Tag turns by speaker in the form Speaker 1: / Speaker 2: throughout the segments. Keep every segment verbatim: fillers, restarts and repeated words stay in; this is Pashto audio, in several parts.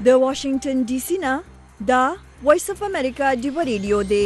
Speaker 1: د واشنگټن ډي سي نه دا وایس اف امریکا ډیو ریډیو دی.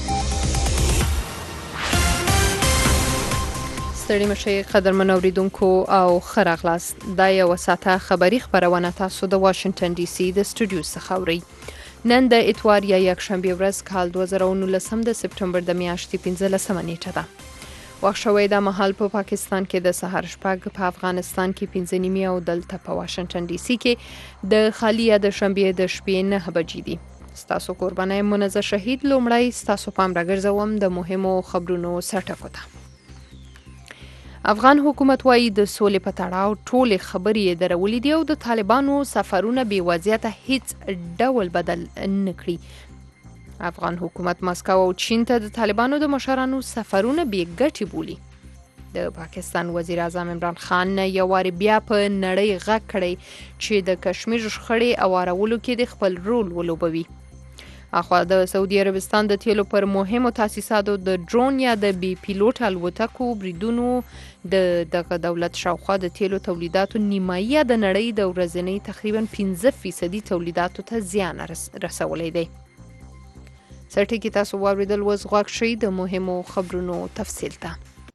Speaker 2: ستړي مشي قدرمن اوریدونکو او خراغلاس دا یو ساته خبری خبرونه تاسو د واشنگټن ډي سي د سټوډیو څخه اورئ. نن د اتوار یا یکشنبه ورځ کال دوه زره او نولس د سپتمبر د میاشتې پنځلسمه نیټه ده. وخت شوی د محل په پاکستان کې د سحر شپږ، په افغانستان کې پنځه نیمې او دلته په واشنگټن ډي سي کې د خالیه د شنبه د شپې نه بجې دي. ستاسو قربانای منزه شهید لومړی ستاسو پام راګرځوم د مهمو خبرونو سرټکو ته. افغان حکومت وايي د سولې په تړاو ټولې خبرې درولې دي او د طالبانو سفرونه بې وضعیته هیڅ ډول بدل نه کړي. افغان حکومت ماسکو او چین ته د طالبانو د مشرانو سفرونه بې ګټې بولي. د پاکستان وزیر اعظم عمران خان یو واری بیا په نړۍ غږ کړی چې د کشمیر شخړې اوارولو کې د خپل رول ولوبوي. اخوا د سعودي عربستان د تیلو پر مهمو تاسیساتو د ډرون یا د بي پیلوټ الوتکو بریدونو د دغه دولت شاوخوا د تیلو تولیداتو نیمایي د نړۍ د ورځنی تقریبا پنځه فیصدي تولیداتو ته زیان رسولی دی. سرټکی تاسو واوریدل وز غوږ شئ د مهمو خبرونو تفصیل ته.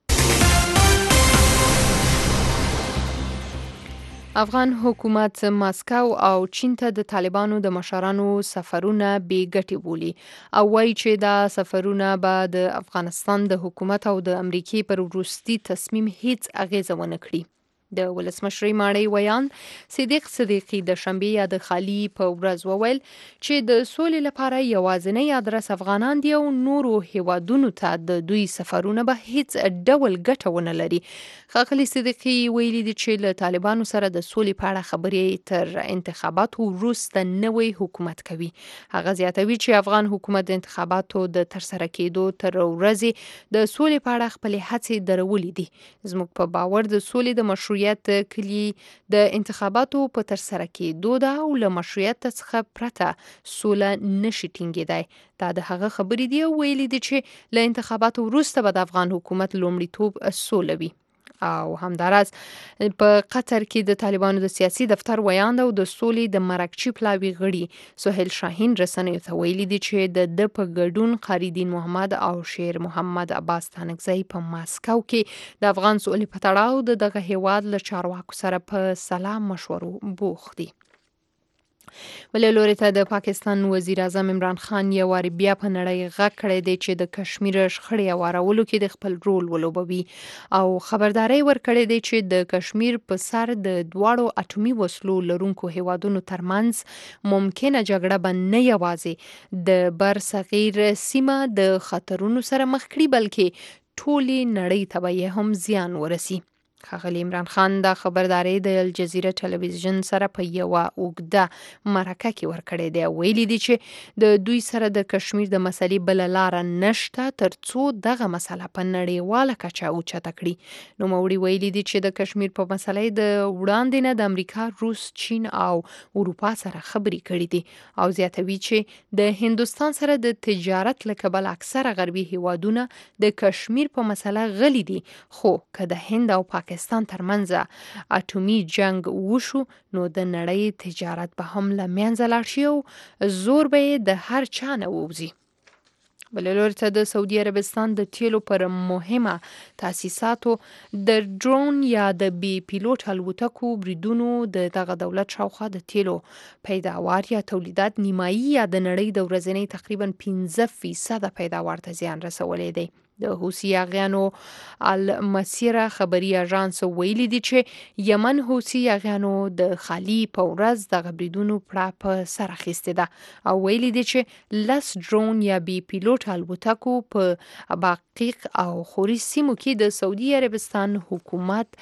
Speaker 2: افغان حکومت ماسکو او چین ته د طالبانو د مشرانو سفرونه بې ګټې بولي او وایي چې دا سفرونه به د افغانستان د حکومت او د امریکای پر وروستي تصمیم هیڅ اغیزه ونه کړي. د ولسمشر ماړی ویان صدیق صدیقی د شنبه یا د خالی په ورځ وویل چې د سولې لپاره یوازینی ادرس افغانان دی او نورو هیوادونو ته د دوی سفرونه به هیڅ ډول ګټه ونه لري. ښاغلي صدیقی ویلي دي چې له طالبانو سره د سولې په اړه خبرې تر انتخاباتو وروسته نوی حکومت کوي. هغه زیاتوي چې افغان حکومت د انتخاباتو د ترسره کېدو تر ورځې د سولې په اړه خپل هڅې درولې دي. زموږ په باور د سولې د مشروعیت کلی د انتخاباتو په ترسره کېدو ده او له مشروعیت څخه پرته سوله نشي ټینګېدای. دا د هغه خبرې دی او ویلي دي چې له انتخاباتو وروسته به د افغان حکومت لومړیتوب سوله وي. او همداراز په قطر کې د طالبانو د سیاسي دفتر ویاند او د سولې د مرکچی پلاوی غړي سهیل شاهین رسنیو ته ویلي دي چې د د په ګډون قریدین محمد او شیر محمد عباس تانکزی په ماسکو کې د افغان سولې په تړاو د دغه هیواد له چارواکو سره په سلام مشورو بوخت دي. بل لوري ته د پاکستان وزیر اعظم عمران خان یو واری بیا په نړۍ غږ کړی دی چې د کشمیر شخړې اوارولو کې د خپل رول ولوبوي او خبرداري ورکړی دی چې د کشمیر په سر د دواړو اټومي وسلو لرونکو هیوادونو ترمنځ ممکنه جګړه به نه یوازې د بر صغیر سیمه د خطرونو سره مخ کړي بلکې ټولې نړۍ ته به هم زیان ورسي. ښاغلي عمران خان دا خبرداري د الجزیره ټلویزیون سره په یو اوږده مرکه کې ورکړې دی. ویلي دي چې د دوی سره د کشمیر د مسلې بل لار نشته ترڅو دغه مسله په نړیواله کچه اوچته کړي. نو موري ویلي دي چې د کشمیر په مسلې د وړاندې نه د امریکا، روس، چین او اروپا سره خبرې کړې دي او زیاتوي چې د هندستان سره د تجارت له کبله اکثره غربي هیوادونه د کشمیر په مسله غلي دي. خو که د هند او پاکستان پاکستان ترمنځ اټومي جنگ وشو نو د نړۍ تجارت به هم له منځه لاړ شي او زور به د هر چا نه ووځي. بل لوري ته د سعودي عربستان د تیلو پر مهمه تاسیساتو د ډرون یا د بي پیلوټ الوتکو بریدونو د دغه دولت شاوخوا د تیلو پیداوار یا تولیدات نیمایي یا د نړۍ د ورځنی تقریبا پنځه فیصده پیداوار ته زیان رسولی دی. د حوثي اغیانو المسیره خبري اژانس ویلي دي چې یمن حوثي اغیانو د خالی په ورځ د غبریدونو پړه په سر اخیسته ده او ویلي دي چې لس ډرون یا بي پیلوټ الوتکو په باقیق او خوري سیمو کې د سعودي عربستان حکومت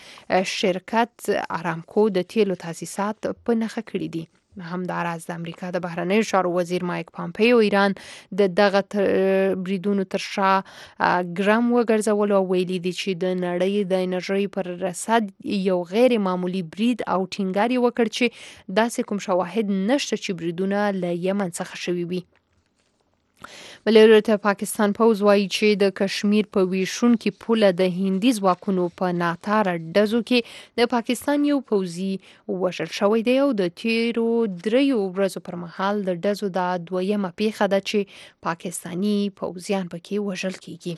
Speaker 2: شرکت ارامکو د تیلو تاسیسات په نخښه کړی دي. همداراز د امریکا د بهرنیو چارو وزیر مایک پامپیو ایران د دغه بریدونو تر شا ګرام وګرځول او ویلي دي چې د نړۍ د انرژي پر رسد یو غیر معمولی برید او ټینګار وکړ چې داسې کوم شواهد نشته چې بریدونه له یمن څخه شوي وي. بلې ورته پاکستان پوز وایي چې د کشمیر په ویشونکي پوله د هندي ځواکونو په ناتاره ډزو کې د پاکستان یو پوځي وژل شوی دی او د تیرو دریو ورځو پر مهال د ډزو دا دویمه پیښه ده چې پاکستانی پوځیان پکې وژل کیږي.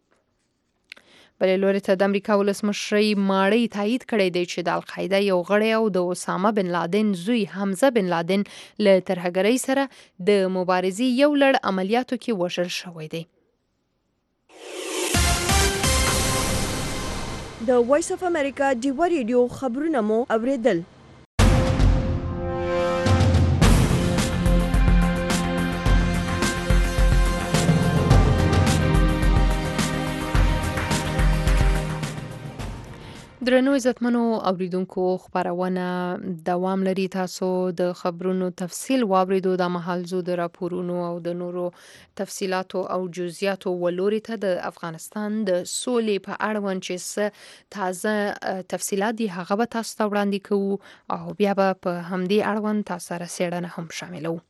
Speaker 2: بلې لوري ته د امریکا ولسمشرۍ ماړی تایید کړی دی چې د القاعده یو غړی او د اسامه بن لادن زوی حمزه بن لادن له ترهګرۍ سره د مبارزې یو لړ عملیاتو کې وژل شوی دی.
Speaker 1: د وایس اف امریکا ډیوا ریډیو خبرونه مو اوریدل.
Speaker 2: درنو عزتمنو اوریدونکو خبرونه دوام لري. تاسو د خبرونو تفصیل واوریدو د محلزو د راپورونو او د نورو تفصيلاتو او جزئیاتو ولوري ته د افغانستان د سولې په اړوند چې تازه تفصيلات دي هغه به تاسو ته وړاندې کوو او بیا به په همدې اړوند تاسو سره څېړنه هم شاملو.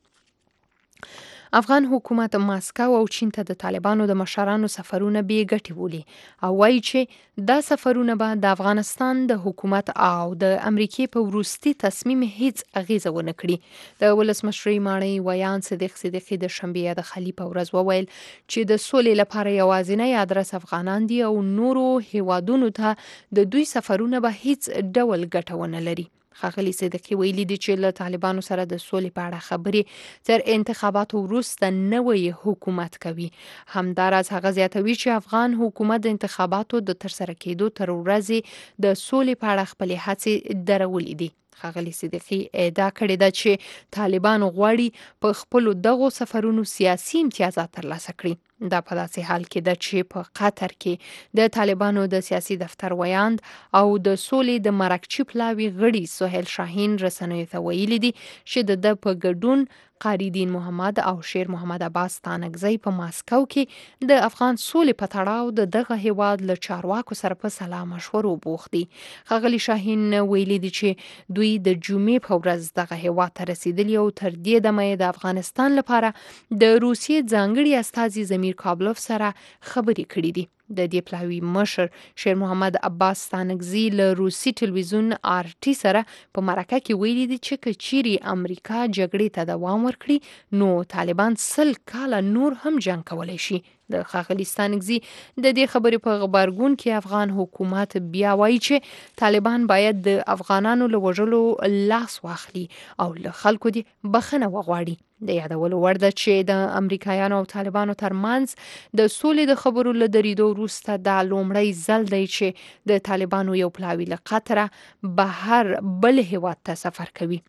Speaker 2: افغان حکومت ماسکو او چین ته د طالبانو د مشرانو سفرونه بې ګټې بولي او وایي چې دا سفرونه به د افغانستان د حکومت او د امریکای په وروستي تصمیم هیڅ اغیزه ونه کړي. د ولسمشرۍ ماڼۍ ویان صدیق صدیقی د شنبې د خلی په ورځ وویل چې د سولې لپاره یوازینی ادرس افغانان دي او نورو هیوادونو ته د دوی سفرونه به هیڅ ډول ګټه ونه لري. ښاغلي صدیقی ویلي دي چې له طالبانو سره د سولې په اړه خبرې تر انتخاباتو وروسته نوی حکومت کوي. همداراز هغه زیاتوي چې افغان حکومت د انتخاباتو د ترسره کېدو تر ورځې د سولې په اړه خپلې هڅې درولې دي. ښاغلي صدیقی ادعا کړې ده چې طالبان غواړي په خپل دغو سفرونو سیاسي امتیازات ترلاسه کړي. دا په داسې حال کې ده چې په قطر کې د طالبانو د سیاسي دفتر ویاند او د سولې د مرکچی پلاوي غړي سهیل شاهین رسنیو ته ویلي دي چې د په ګډون قاری دین محمد او شیر محمد عباس تانکزی په ماسکو کې د افغان سولې په تړاو د دغه هیواد له چارواکو سره په سلا مشورو بوخت دي. ښاغلي شاهین ویلي دي چې دوی د جمعې په ورځ دغه هیواد ته رسیدلی او تر دې دمه د افغانستان لپاره د روسیې ځانګړي استازي زمیر کابلوف سره خبرې کړې دي. د دې پلاوي مشر شیر محمد عباس تانکزی له روسي ټلویزیون آر ټي سره په مرکه کې ویلي دي چې کچيري امریکا جګړې ته دوام ورکړي نو طالبان سل کاله نور هم جنگ کولای شي. د ښاغلي تانکزی د دې خبرې په خبرګون کې افغان حکومت بیا وایي چې طالبان باید د افغانانو له وژلو لاس واخلي او له خلکو دې بخښنه وغواړي. د یادولو وړ ده چې د امریکایانو او طالبانو ترمنځ د سولې د خبرو له درېدو وروسته دا لومړی ځل دی چې د طالبانو یو پلاوی له قطره بهر بل هیواد ته سفر کوي.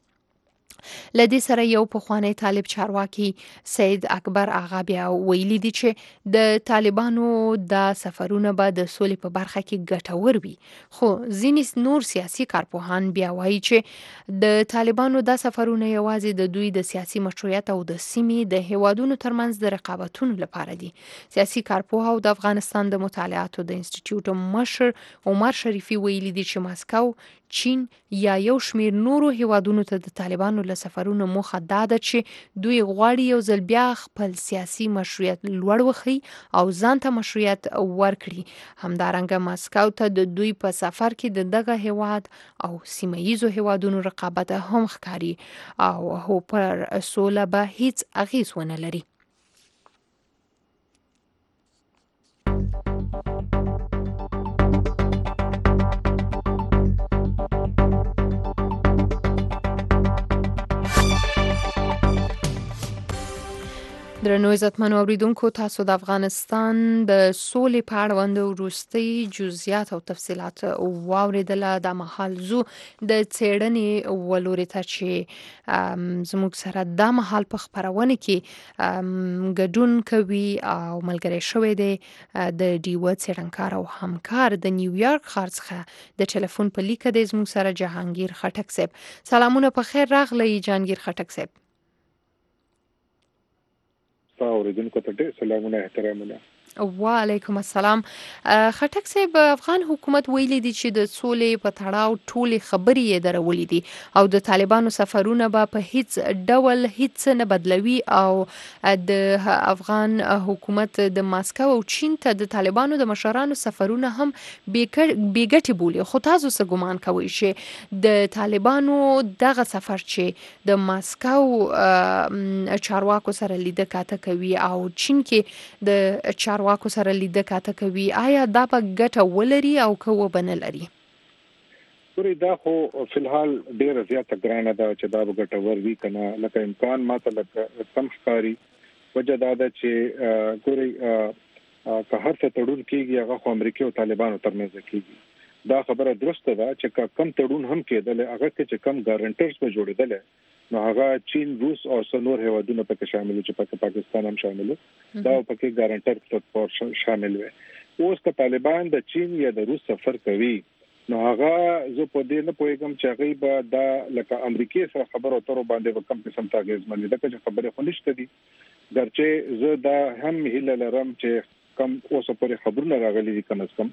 Speaker 2: لدې سره یو پخوانی طالب چارواکي سید اکبر آغا بیا ویلي دي چې د طالبانو د سفرونه به د سولې په برخه کې ګټور وي. خو ځینې نور سیاسي کارپوهان بیا وایي چې د طالبانو د سفرونه یوازې د دوی د سیاسي مشروعیت او د سیمې د هیوادونو ترمنځ د رقابتونو لپاره دي. سیاسي کارپوه او د افغانستان د مطالعاتو د انسټیټیوټ مشر عمر شریفي ویلي دي چې ماسکو چین یا یو شمیر نورو هیوادونو ته د طالبانو له سفرونو موخه دا ده چې دوی غواړي یو ځل بیا خپل سیاسي مشروعیت لوړ وخی او ځان ته مشروعیت ورکړي. همدارنګه ماسکو ته د دوی په سفر کې د دغه هیواد او سیمه ییزو هیوادونو رقابت هم ښکاري او هو پر سوله به هیڅ اغیز ونه لري. درنو عزتمنو اوریدونکو تاسو د افغانستان د سولې په اړوند وروستي جزئیات او تفصيلات واوریدل. د محلزو د څېړنې ولوري ته چې زموږ سره د محل په خبرونه کې ګډون کوي او ملګری شوی دی د ډیو څېړنکار او همکار د نیویارک ښار څخه د ټلیفون په لیکه د زموږ سره جهانگیر خټک صاحب. سلامونه په خیر راغلی جهانگیر خټک صاحب.
Speaker 3: اوریدونکو ته ډېر سلامونه احترامونه.
Speaker 2: وعلیکم السلام. خټک صاحب، افغان حکومت ویلي دي چې د سولې په تړاو ټولې خبرې یې درولې دي او د طالبانو سفرونه به په هیڅ ډول هیڅ نه بدلوي او د افغان حکومت د ماسکو او چین ته د طالبانو د مشرانو سفرونه هم بیګټي بولي. خو تاسو څه ګمان کوئ چې د طالبانو دغه سفر چې د ماسکو چارواکو سره لیده کاته کوي او چین کې د چارواکو واکو سره لیده کاته کوي، آیا دا به ګټه ولري او که وبنه لري؟
Speaker 3: ګوري دا خو فلحال ډیره زیاته ګرانه ده چې دا به ګټور وي کنه، لکه امکان ماته لکه کم ښکاري. وجه دا ده چې ګوري که هر څه تړون کیږي هغه خو امریکا او طالبانو ترمنځ کیږي. دا خبره درسته ده چې کم تړون هم کېدل هغه چې کم ګارانټرز به جوړېدل نو هغه چین، روس او څلور هیوادونو پکې شامل چې پکې پاکستان هم شامل دا پکې ګارانټر تطور شامل وي. اوس که طالبان د چین یا د روس سفر کوي نو هغه زه په دې نه پوهیږم چې هغه به دا لکه امریکای سره خبرو اترو باندې به کم قسم تاګیز باندې دا چې خبره خو نشته دي. درچې زه دا هم هیله لرم چې کم اوس پرې خبرونه راغلي دي کم از کم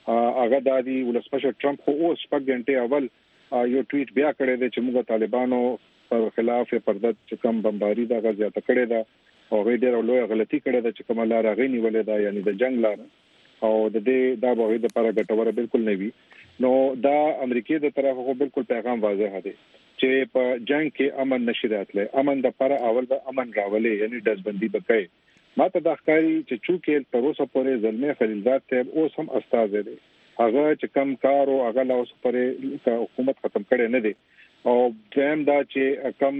Speaker 3: هغه د دې ولسمشر ټرمپ خو اوس شپږ غنټې اول یو ټویټ بیا کړی دی چې موږ طالبانو پر خلاف پردت چې کم بمباری دا غزياته کړی دا او غیر ډېر لوی غلطي کړی دا چې کومه لار غي نیولې دا یعنی د جنگ لار او د دې دا به د لپاره ګټوره بالکل نه وي. نو دا امریکای د طرفه خو بالکل پیغام واضح دی چې په جنگ کې امن نشي راتله، امن د لپاره اول د امن راولې یعنی دزبندي بکای. ماته د ښکاری چې چوکې تر اوسه پورې زلمه خلیلزاد ته اوس هم استاد دی هغه چې کم کار او هغه لا اوس پورې حکومت ختم کړي نه دی. او دیم دا چې کم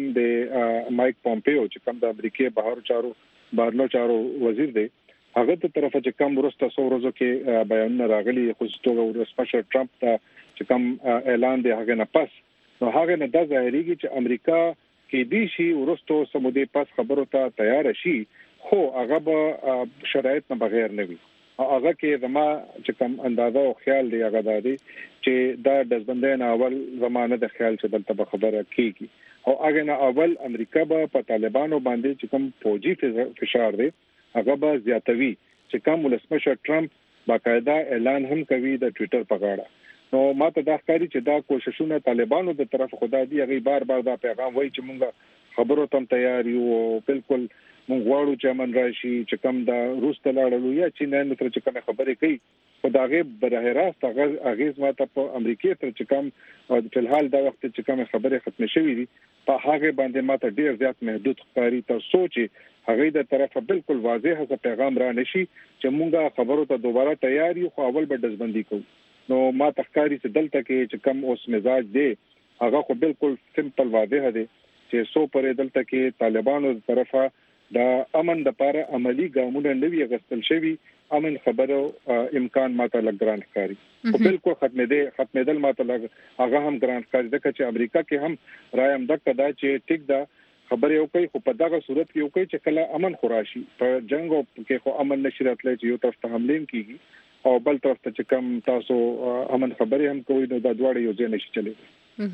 Speaker 3: د مایک پومپیو چې کم د امریکای بهر چارو بهرنو چارو وزیر دی هغه ته طرفه چې کم ورسته څو ورځې کې بیانونه راغلي خصوصا ورسمشر ټرمپ ته چې کم اعلان دی هغه نه پس نو هغه نه د ظاهريږي چې امریکا کې دی شي ورسته سمودي پس خبرو ته تیار شي خو هغه به شرایط نه بغیر نه وي. هغه کې زما چې کوم اندازه او خیال دی هغه دی چې دا د ځبندین اول زمانه د خیال چې دلته خبره کیږي او هغه نه اول امریکا به په طالبانو باندې چې کوم فوجي فشار دی هغه به زیاتوي چې کوم ولسمشر ټرمپ باقاعده اعلان هم کوي د ټوئیټر په غاړه. نو ماته دا ښکاري چې دا کوششونه طالبانو د طرف خدای دی هغه بار بار دا پیغام وایي چې مونږ خبرو ته تیار یو بالکل مونږ غواړو چې امن راشي چې کوم دا روس ته لاړلو یا چین نه تر چې کوم خبرې کوي په داغه بره راست هغه اغیز ماته په امریکای تر چې کوم په الحال دا وخت چې کوم خبرې ختم شوې دي په هغه باندې ماته ډیر زیات محدود ښکاری تر سوچ هغه د طرفه بالکل واضح هغه پیغام را نشي چې مونږه خبرو ته دوباره تیار یو خو اول به دزبندي کوو. نو ماته ښکاری چې دلته کې چې کوم اوس مزاج دی هغه خو بالکل سمپل واضح دی چې سو پرې دلته کې طالبانو د طرفه دا امن د لپاره عملی ګامونه نوي غستل شوی امن خبرو امکان ماته لګران ښکاری او بالکل ختمه دي ختمه دل ماته لګ هغه هم ګران ښکاری د چې امریکا کې هم رایم دک دا چې ټیک دا خبره یو کوي خو په دغه صورت کې یو کوي چې کله امن خوراشي په جنگ او کې خو امن نشي راتلی چې یو طرف ته حمله کیږي او بل طرف ته چې کم تاسو امن خبرې هم کوي نو دا دواړه یو ځای نشي چلی.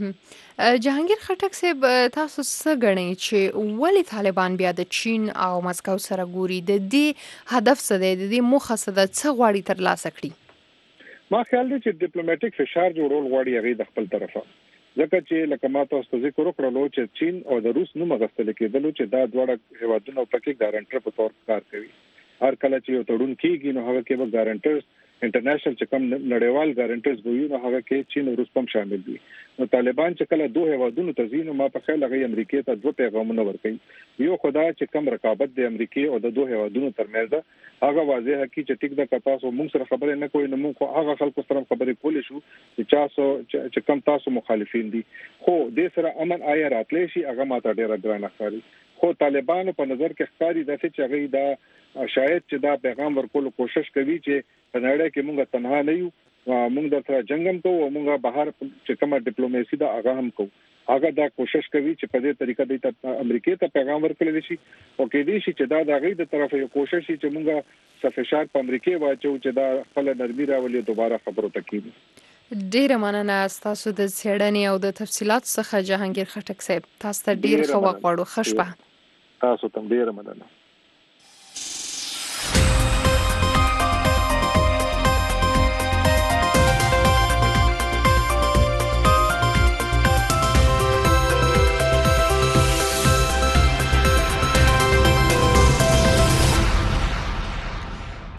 Speaker 2: جهانگیر خټک صاحب، تاسو څه غنئ چې ولی طالبان بیا د چین او مسکو سره ګوري؟ د دې هدف څه دی؟ د دې موخه څه ده؟ څه غواړي ترلاسه کړي؟
Speaker 3: ما خیال دی چې ډیپلوماټیک فشار جوړول غواړي هغه د خپل طرفه ځکه چې لکه ما تاسو ذکر وکړلو چې چین او د روس نوم غستل کېدل چې دا دواړه هیوادونه پکې ګارانټر په تور کار کوي. هر کله چې یو تړون کیږي نو هغه کې به ګارانټرز انټرنیشنل چې کوم نړیوال ګارانټرز وي نو هغه کې چین او روس هم شامل دي. نو طالبان چې کله دوه هیوادونو ته ځي نو ما په خیال هغه امریکای ته دوه پیغامونه ورکړي. یو خدا چې کوم رقابت د امریکای او د دوه هیوادونو ترمنځ هغه واضح کی چې ټیک د تاسو موږ سره خبرې نه کوي نو موږ هغه خلکو سره خبرې کولې شو چې تاسو چې کوم تاسو مخالفین دي خو د سره امن آیا راتلی شي هغه ماته ډیره ګرانه ښکاري. خو طالبانو په نظر کې ښکاري د چې هغه دا شاید چې دا پیغام ورکول کوشش کوي چې په نړۍ کې موږ تنها نه یو، موږ د سره جنگم کوو او موږ بهر چې کومه ډیپلوماسي دا هغه هم کوو. هغه دا کوشش کوي چې په دې طریقه د امریکای ته پیغام ورکړل شي او کې دې شي چې دا د غي د طرفه یو کوشش چې موږ صفشار په امریکای واچو چې دا خپل نرمي راولي دوباره خبرو تکېږي.
Speaker 2: ډیره مننه تاسو د څېړنې او د تفصيلات څخه جهانگیر خټک صاحب. تاسو ته ډیر ښه وغواړو. ښه شپه.
Speaker 3: تاسو ته ډیره مننه.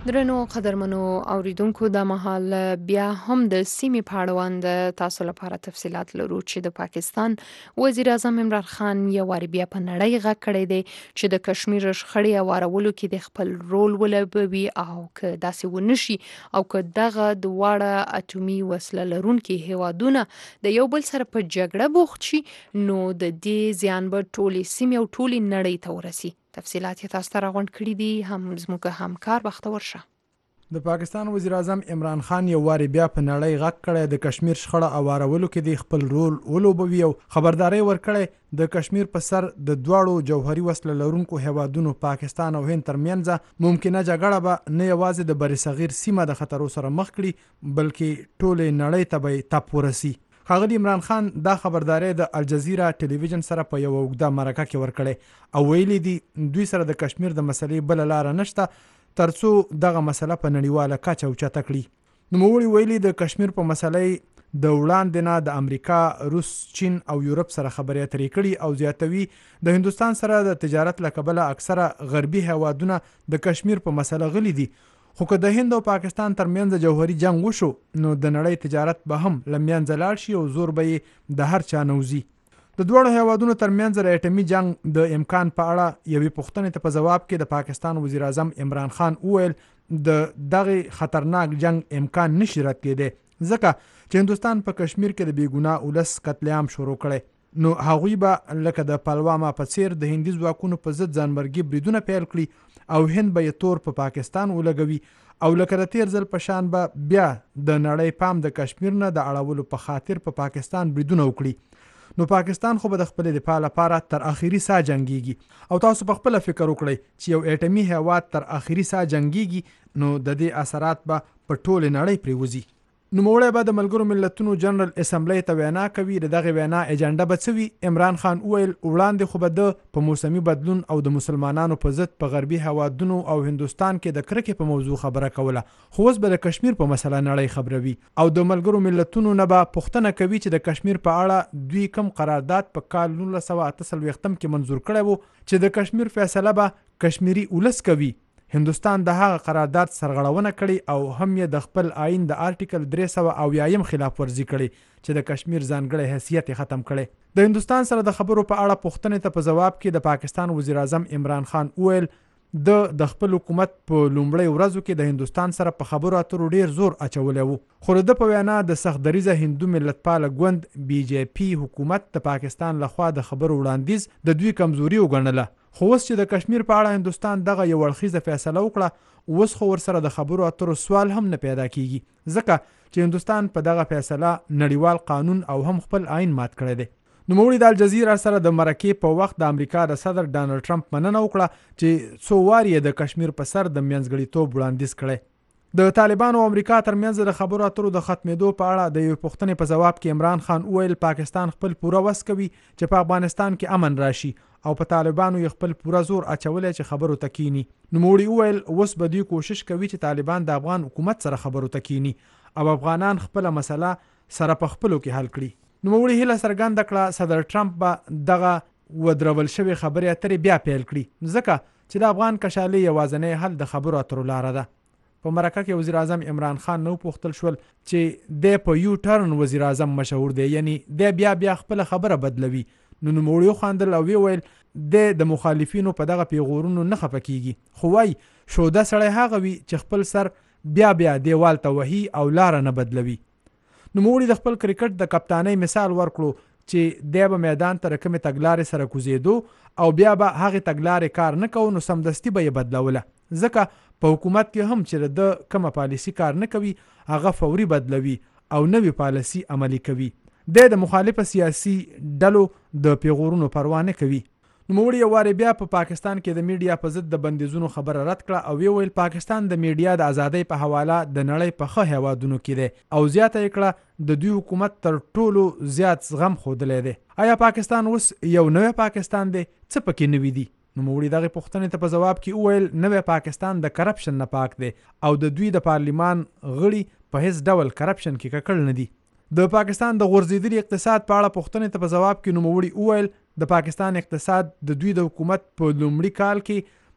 Speaker 2: درنو قدرمنو اوریدونکو د مهال بیا هم د سیمې په اړوند د تاسو لپاره تفصيلات لرو چې د پاکستان وزیر اعظم عمران خان یو وار بیا په نړۍ غږ کړی دی چې د کشمیر شخړې اوارولو کې د خپل رول ولوبوي او که داسې ونشي او که دغه دواړه اټومي وسله لرونکي هیوادونه د یو بل سره په جګړه بوخت شي نو د دې زیان به ټولې سیمې او ټولې نړۍ ته ورسي. تفصيلات یې تاسو ته راغونډ کړي دي. هم زموږ همکار بختور شه.
Speaker 4: د پاکستان وزیر اعظم عمران خان یو واری بیا په نړۍ غږ کړی د کشمیر شخړه اوارولو کې د خپل رول ولوبوي او خبرداري ورکړی د کشمیر په سر د دواړو جوهري وسله لرونکو هیوادونو پاکستان او هند ترمنځ ممکنه جګړه به نه یوازې د برصغیر سیمه د خطرو سره مخ کړي بلکې ټولې نړۍ ته به تپ ورسي. ښاغلي عمران خان دا خبرداري د الجزیره ټلویزیون سره په یو اوږده مرکه کې ورکړی او ویلي دي دوی سره د کشمیر د مسلې بل لار نشته ترڅو دغه مسله په نړیواله کچه اوچته کړي. نوموړي ویلي د کشمیر په مسلې د وړاندې نه د امریکا، روس، چین او یورپ سره خبرې اترې کړي او زیاتوي د هندستان سره د تجارت له کبله اکثره غربي هیوادونه د کشمیر په مسله غلي دي خو که د هند او پاکستان ترمنځ جوهري جنگ وشو نو د نړۍ تجارت به هم له منځه لاړ شي او زور به یې د هر چا نوځي. د دوړو هیوادونو ترمنځ د اټومي جنگ د امکان په اړه یوې پوښتنې ته په جواب کې د پاکستان وزیر اعظم عمران خان وویل د دغه خطرناک جنگ امکان نشي رد کېدی ځکه چې هندستان په کشمیر کې د بیګناه ولس قتل عام شروع کړي نو هغوی به لکه د پلواما په څیر د هندي ځواکونو په ضد ځانمرګي بریدونه پیل کړي او هند به یې تور په پا پاکستان ولګوي او لکه د تیر ځل په شان به بیا د نړۍ پام د کشمیر نه د اړولو په خاطر په پا پاکستان بریدونه وکړي. نو پاکستان خو به د خپل دفاع لپاره تر اخیری ساه جنگيږي او تاسو په خپل فکر وکړئ چې یو اټومي هیواد تر اخیری ساه جنگيږي نو د دې اثرات به په ټوله نړۍ پریوزي. نو موړی به د ملګرو ملتونو جنرال اسمبلی ته وینا کوي د دغه وینا اجنډا به څه وي. عمران خان وویل وړاندې خو به د په موسمي بدلون او د مسلمانانو په ضد په غربي هیوادونو او هندستان کې د کرکې په موضوع خبره کوله خو اوس به د کشمیر په مسله نړۍ خبروي او د ملګرو ملتونو نه به پوښتنه کوي چې د کشمیر په اړه دوی کوم قرارداد په کال نولس سوه اته څلوېښتم کې منظور کړی وو چې د کشمیر فیصله به کشمیري ولس کوي. هندستان د هغه قرارداد سرغړونه کړي او هم یې د خپل آئین د آرټیکل درې سوه اویایم خلاف ورزي کړي چې د کشمیر ځانګړی حیثیت یې ختم کړي. د هندستان سره د خبرو په اړه پوښتنې ته په جواب کې د پاکستان وزیر اعظم عمران خان وویل د د خپل حکومت په لومړۍ ورځو کې د هندستان سره په خبرو اترو ډیر زور اچولی وو خو د په وینا د سخت دریځه هندو ملتپاله ګوند بی جے پی حکومت د پاکستان لخوا د خبرو وړاندیز د دوی کمزوري وګڼله خو اوس چې د کشمیر په اړه هندستان دغه یو اړخیزه فیصله وکړه اوس خو ورسره د خبرو اترو سوال هم نه پیدا کیږي ځکه چې هندستان په دغه فیصله نړیوال قانون او هم خپل آئین مات کړی دی. نوموړي د الجزیره سره د مرکې په وخت د امریکا د صدر ډانلډ ټرمپ مننه وکړه چې څو وار یې د کشمیر په سر د منځګړیتوب وړاندیز کړی. د طالبانو او امریکا ترمنځ د خبرو اترو د ختمېدو په اړه د یوې پوښتنې په ځواب کې عمران خان وویل پاکستان خپل پوره وس کوي چې په افغانستان کې امن راشي او په طالبانو یې خپل پوره زور اچولی چې خبرو ته کینی. نوموړي وویل اوس به دوی کوشش کوي چې طالبان د افغان حکومت سره خبرو ته کینی او افغانان خپله مسله سره په خپلو کې حل کړي. نوموړي هیله څرګنده کړه صدر ټرمپ به دغه ودرول شوې خبرې اترې بیا پیل کړي ځکه چې د افغان کشالۍ یوازینی حل د خبرو اترو لاره ده. په مرکه کې وزیر اعظم عمران خان نو پوښتل شول چې د په یو ټرن وزیر اعظم مشهور دی یعنی د بیا بیا خپل خبره بدلوي. نو نوموړي خواندل او ویل د د مخالفینو په دغه پیغورونو نه خفه کیږي خو وای شوده سړی هغه وي چې خپل سر بیا بیا دیوال ته وهي او لار نه بدلوي. نوموړي د خپل کرکټ د کپتانۍ مثال ورکړو چې د به میدان ته رقم تګلارې سره کوزیدو او بیا به هغه تګلارې کار نه کوو نو سمدستي به یې بدلوله ځکه په حکومت کې هم چې د کومه پالیسی کار نه کوي هغه فوري بدلوي او نوې پالیسی عملی کوي. د د مخالفه سیاسي ډلو د پیغورونو پروا نه کوي. نوموړي یو وارې بیا په پا پاکستان کې د میډیا په ضد د بندیزونو خبره رد کړه او ویل پاکستان د میډیا د ازادۍ په حواله د نړۍ په ښه هیوادونو کې دی او زیاته یې کړه د دوی حکومت تر ټولو زیات زغم ښودلی دی. آیا پاکستان اوس یو نوی پاکستان دی؟ څه پکې نوي دي؟ نوموړي دغه پوښتنې ته په جواب کې وویل نوی پاکستان د کرپشن نه پاک دی او د دوی د پارلیمان غړي په هیڅ ډول کرپشن کې ککړ نه دي. د پاکستان د غورځېدلي اقتصاد په اړه پوښتنې ته په جواب کې نوموړي وویل د پاکستان اقتصاد د دوی د حکومت په لومړي کال کې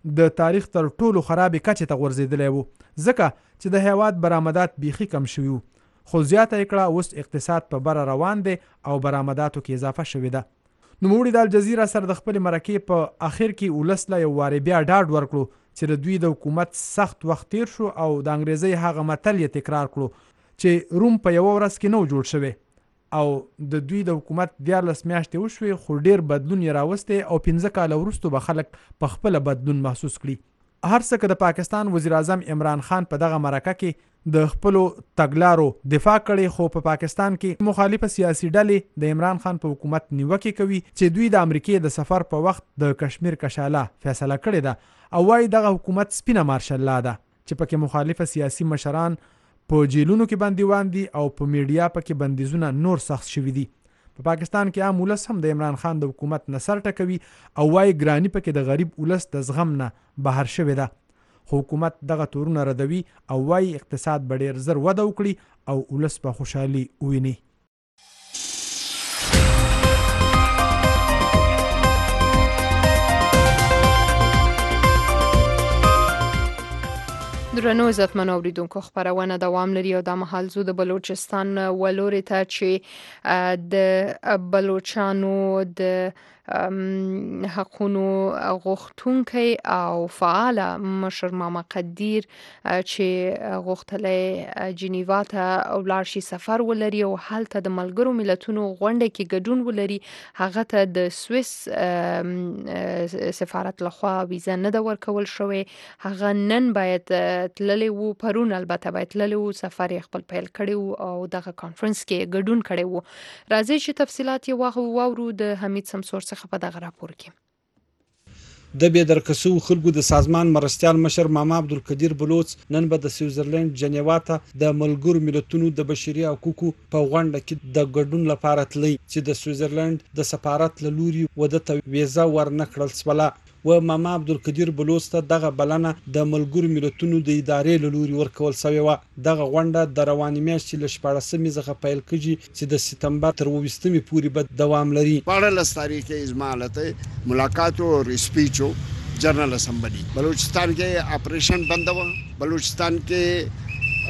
Speaker 4: د تاریخ تر ټولو خرابې کچې ته غورځېدلی و، ځکه چې د هیواد برآمدات بیخي کم شوي وو. خو زیاته یې کړه اوس اقتصاد په بره روان دی او برآمداتو کې اضافه شوې ده. نوموړي د الجزیره سره د خپلې مرکې په اخر کې ولس له یو وارې بیا ډاډ ورکړو چې د دوی د حکومت سخت وخت تیر شو او د انګریزۍ هغه متل یې تکرار کړو چې روم په یوه ورځ کې نه جوړ شوی او د دوی د حکومت دیارلس میاشتې وشوې، خو ډیر بدلون یې راوستی او پنځه کاله وروسته به خلک په خپله بدلون محسوس کړي. هر څه که د پاکستان وزیر اعظم عمران خان په دغه مرکه کې د خپلو تګلارو دفاع کړي، خو په پاکستان کې مخالفه سیاسي ډلې د عمران خان په حکومت نیوکې کوي چې دوی د امریکې د سفر په وخت د کشمیر کشاله فیصله کړې ده او وایي دغه حکومت سپینه مارشله ده چې پکې مخالفه سیاسي مشران په جیلونو کې بندیوان دي او په میډیا پکې بندیزونه نور سخت شوي دي. په پاکستان کې عام ولس هم د عمران خان د حکومت نه سر ټکوي او وایي ګراني پکې د غریب ولس د زغم نه بهر شوې ده. خو حکومت دغه تورونه ردوي او وایي اقتصاد به ډېر زر وده وکړي او ولس به خوشحالي وویني.
Speaker 2: درنو عزتمنو اوریدونکو، خپرونه دوام لري او دا مهال زو د بلوچستان ولوري ته چې د بلوچانو د حقونو غوښتونکی او فعال مشر ماما قدیر چې غوښتلی جنیوا ته ولاړ شي، سفر ولري او هلته د ملګرو ملتونو غونډه کې ګډون ولري. هغه ته د سویس سفارت لخوا ویزه نه ده ورکول شوې. هغه نن باید تللی وو، پرون البته باید تللی وو، سفر یې خپل پیل کړی وو او دغه کانفرنس کې ګډون کړی وو. راځئ چې تفصیلات یې واورو د حمید سمسور څخه په دغه راپور کې.
Speaker 5: د بې درکسو خلکو د سازمان مرستیال مشر ماما عبدالقدیر بلوچ نن به د سویزرلند جنیوا ته د ملګرو ملتونو د بشري حقوقو په غونډه کې د ګډون لپاره تللی چې د سویزرلند د سفارت له لوري وده ته ویزه ورنه کړل شوله. و ماما عبدالقدیر بلوچ ته دغه بلنه د ملګرو ملتونو د ادارې له لوري ورکول شوې وه. دغه غونډه د روانې میاشتې له شپاړسمې څخه پیل کېږي چې د سپتمبر تر اوویستمې پورې به دوام لري.
Speaker 6: پاړلس تاریخ کې ازمالت ملاقاتو اور اسپیچو جنرل اسمبلی بلوچستان کې آپریشن بند و. بلوچستان کې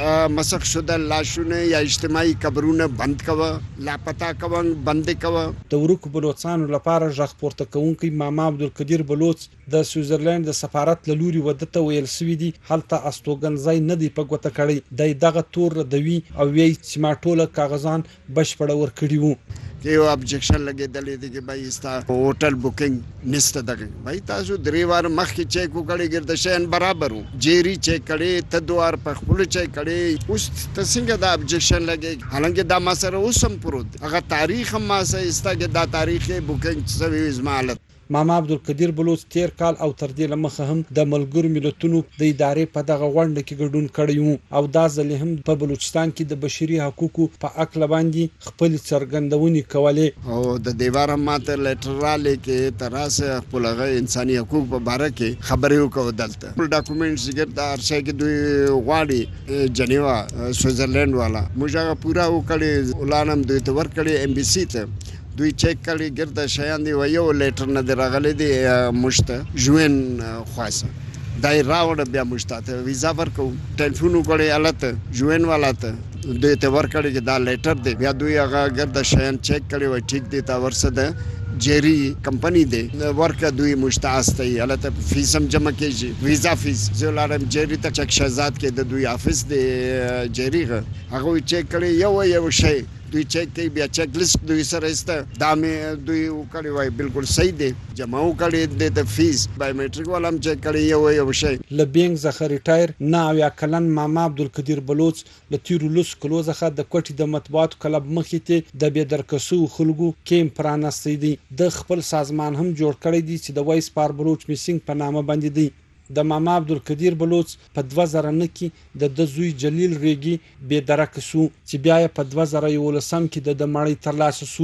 Speaker 6: مسخ شده لاشونه یا اجتماعي قبرونه بند کوه، لاپتا کوه، بند کوه.
Speaker 5: د ورکو بلوچستانو لپاره غږ پورته کوونکی ماما عبدالقدیر بلوچ د سویزرلند د سفارت له لوري وده ته ویل سوي دي هلته استوګنځای نه دی په ګوته کړی. دی دغه تور ردوي او وایي چې ما ټوله کاغذان بشپړه ورکړي وو.
Speaker 6: کې یو ابجیکشن لګېدلې دی چې بھائی ستا هوټل بوکنګ نشته دغه بھائی تاسو درې وار مخکې چیک وکړئ ګرد شین برابر وو، جیری چیک کړئ، ته دوار په خپل چیک کړئ، اوس ته څنګه دا ابجیکشن لګې؟ حالانکه دا ما سره اوس هم پروت هغه تاریخ هم ما سره استا کې دا تاریخ بوکنګ سوي ازمالت.
Speaker 5: ماما عبدالقدیر بلوچ تیر کال او تر دې لمخه هم د ملګرو ملتونو د ادارې په دغه غونډه کې ګډون کړی وو او دا ځل هم په بلوچستان کې د بشري حقوقو په اکله باندې خپل څرګندونې کولې
Speaker 6: او د دیوار ماته لیټرالې کې تراسه خپل انساني حقوق په باره کې خبرې وکړو. دلته خپل ډاکومېنټس ګرځا ارشای کې دوی غواړي جنیوا سویزرلند والا موږ هغه پورا وکړي ولانم دوی ته ورکړي ام بي سي ته دوی چیک کړي ګرځا شیان دی ویو لیټر نه درغلي دی مشته ژوند خاصه دای راوړ بیا مشته ویزا ورکو ټلیفون وکړي الته ژوند والا ته دوی ته ورکړي چې دا لیټر دی بیا دوی هغه ګرځا شیان چیک کړي وای ټیک دی تا ورسده جیری کمپنی دی ورکه دوی مشتاق دی الته فیس هم جمع کیږي ویزا فیس زولارم جیری ته چک شهزاد کې د دوی افیس دی جیری هغه چیک کړي یو یو شی دوی چیک کوي بیا چیک لیست دوی سره استه دا مې دوی وکړي وای بالکل صحیح دی جمع وکړي د فیس بایومټریک ولهم چیک کړي یو یو شی.
Speaker 5: له بینګ څخه ریټایر نه اویا کلن ماما عبدالقدیر بلوچ له تیرو لس کلو څخه د کوټې د مطبوعاتو کلب مخې ته د بې درکسو خلکو کیمپ پرانستی دی. د خپل سازمان هم جوړ کړی دی چې د وایس پار بلوچ میسنګ په نامه باندې دی. د ماما عبدالقدیر بلوچ په دوه زره نه کې د د زوی جلیل ریګي بې درکه سو چې بیا یې په دوه زره یولسم کې د د مړی ترلاسه سو.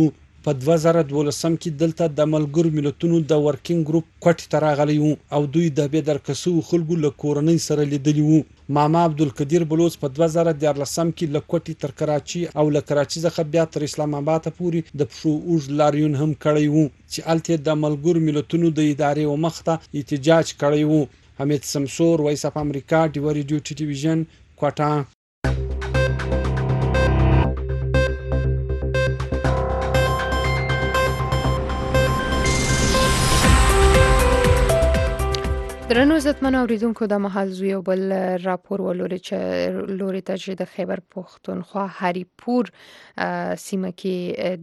Speaker 5: په دوه زره دولسم کې دلته د ملګرو ملتونو د ورکینګ ګروپ کوټ ته راغلی وو او دوی د بې درکسو خلکو له کورنۍ سره لیدلی وو. ماما عبدالقدیر بلوچ په دوه زره دیارلسم کې له کوټې تر کراچي او له کراچي څخه بیا تر اسلام آباد پورې د پښو اوږد لاریون هم کړی وو چې الته د ملګرو ملتونو د ادارې او مخته احتجاج کړی وو. حمید سمسور، وایس اف امریکا، ډیو ریډیو ټلویزیون، کوټه.
Speaker 2: درنو عزتمنو اوریدونکو د مهال زوی او بل راپور ولوري چې لوري ته چې د خیبر پښتونخوا هریپور سیمه کې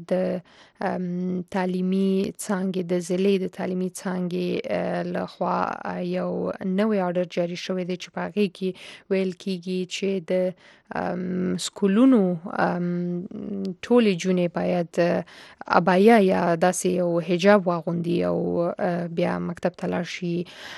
Speaker 2: د تعلیمي څانګې د ضلع د تعلیمي څانګې لخوا یو نوې آرډر جاری شوی دی چې په هغې کې ویل کیږي چې د سکولونو ټولې جونې باید ابایا یا داسې یو حجاب واغوندي او بیا مکتب ته لاړ شي.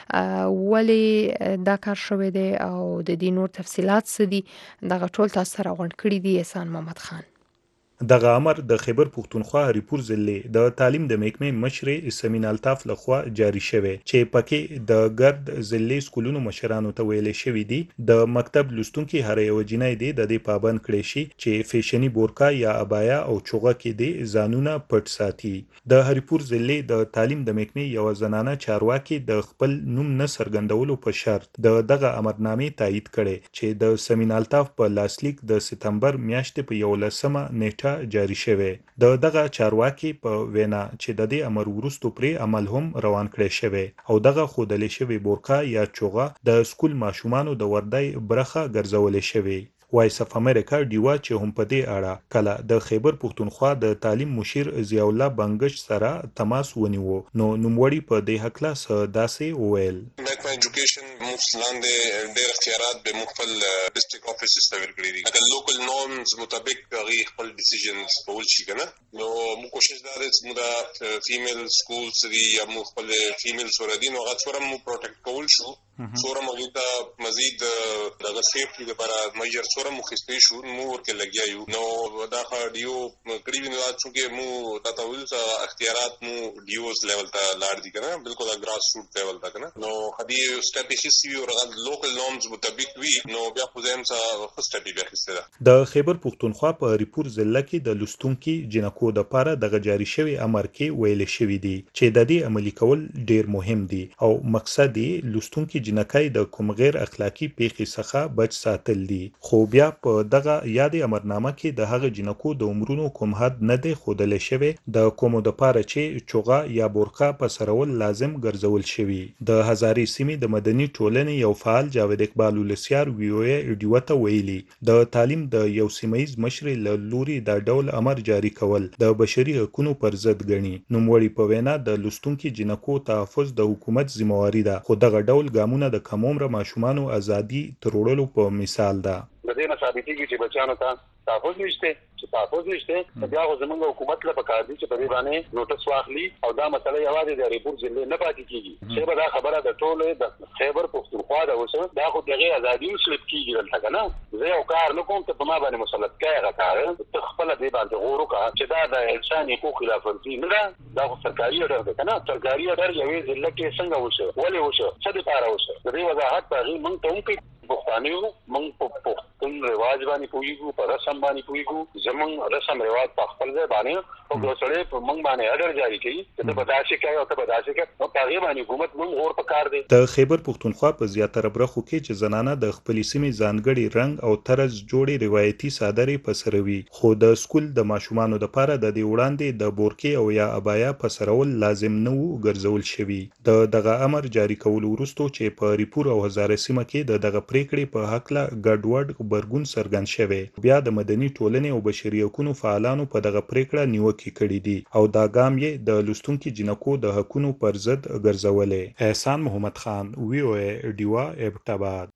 Speaker 2: ولې دا کار شوی دی او د دې نور تفصيلات څه دي دغه ټول تاسو سره غونډ کړي دي احسان محمد خان.
Speaker 7: دغه امر د خیبر پښتونخوا هریپور ضلع د تعلیم د محکمې مشر سمین الطاف لخوا جاری شوی چې پکې د ګرد ضلع سکولونو مشرانو ته ویل شوی دی د مکتب لوستونکو هر یو جنۍ دی د دې پابند کړي شي چې فیشنی بورکا یا ابایا او چوغه کې دی ځانونه پټ ساتي. د هریپور ضلع د تعلیم د محکمې یو زنانه چارواکي د خپل نوم نه څرګندولو په شرط د دغه امرنامې تایید کړي چې د سمین الطاف په لاسلیک د سپتمبر میاشتې په یولسمه نیټه جاری شوه. د دغه چارواکي په وینا چې د دې امر وروسته پرې عمل هم روان کړی شوی او دغه خودلې شوی بورکا یا چوغه د سکول ماشومانو د وردای برخه ګرځولې شوی. وایس اف امریکا ډیوا چې هم په دې اړه کله د خیبر پښتونخوا د تعلیم مشیر ضیاء الله بنگش سره تماس ونیو نو نوموړي په دې حق لاس داسې وویل.
Speaker 8: محکمه ایجوکیشن مفصلان ډېر اختیارات به مخفل ډیسټریکټ افیسز ته ورکړي دي. اگر لوکل نورمز مطابق غي خپل ډیسیژنز کول شي کنه نو موږ کوشش دا ده چې موږ فیمیل سکولز دی یا موږ خپل فیمیل سورادین او غاڅ ورم پروټیکټ کول شو سوره مغیتا مزید دغه سیفټي لپاره میجر سوره مخستې شو نو ورکه لګیا یو نو دا ډیو قریب نه چې مو تاسو ول اختیارات مو ډیوز لیول ته لاړ دي کنه بالکل گراس روټ لیول ته کنه نو هدي سټیپ هیڅ وی او لوکل نورمز مطابق وی نو بیا خو زم څه خسته بیا خسته.
Speaker 7: د خیبر پښتونخوا په هریپور ضلع کې د لستونکو جنکو د پاره د جاری شوی امر کې ویل شوی دی چې د دې عملی کول ډیر مهم دي او مقصد یې لستونکو جنکای د کوم غیر اخلاقی پیښې څخه بچ ساتل دي. خو بیا په دغه یاد امرنامه کې د هغه جنکو د عمرونو کوم حد نه دی خودل شوی د کومو د پاره چې چوغه یا بورکا په سرول لازم ګرځول شوی. د هزارې سیمې د مدني ټولنې یو فعال جاوید اقبال ولسیار ویوې ډیوته ویلي د تعلیم د یو سیمایز مشر له لوري د ډول امر جاری کول د بشري حقوقو پر ضد ګڼي. نوموړي په وینا د لستونکو جنکو تحفظ د حکومت ذمہواری ده خو دغه ډول ګامونه د کمومره ماشومانو ازادي ترورلو په مثال ده.
Speaker 9: د دې نه ثابتېږي چې بچیانو ته تحفظ نشته چې تحفظ نشته بیا خو زموږ حکومت له پکار دي چې په دې باندې نوټس واخلي او دا مسله یوازې د هریپور ضلع نه پاتې کیږي چې به دا خبره د ټولو د خیبر پښتونخوا د اوسه دا خو دغه ازادي مسلط کیږي دلته کنه زه یو کار نه کوم ته په ما باندې مسلط کیږي کار ته خپل دې باندې غوړو کا چې دا د انسان حقوق خلاف ورزي نه ده دا خو سرکاري اډر ده کنه سرکاري اډر یوې ضلع کې څنګه وشه ولې وشه څه د پاره وشه د دې وضاحت په غي مونږ ته هم کوي پښتانیو مونږ په پښتون رواج باندې پویګو په رسم باندې پویګو زمونږ رسم رواج په خپل ځای باندې او ګوسړې په مونږ باندې اډر جاری کړي چې د بداسي کوي او ته بداسي کوي نو په غي باندې حکومت مونږ اور په کار دی.
Speaker 7: د خیبر پښتونخوا په زیاتره برخو کې چې زنانه د خپل سیمې ځانګړي رنگ او طرز جوړي روایتي صادرې پسروي خو د سکول د ماشومانو د پاره د دې وړاندې د بورکې او یا ابایا پسرول لازم نه وو ګرځول شوی. د دغه امر جاری کول وروسته چې په ریپور او هزاره سیمه کې د دغه پریکړې په حق لا ګډوډ خبرګون څرګند شوی بیا د مدني ټولنې او بشري حقوقو فعالانو په دغه پریکړه نیوکه کړې دي او دا ګام یې د لستونکو جنکو د حقوقو پر ضد ګرځولې. احسان محمد خان وی او ای ډیوا ابټاباد.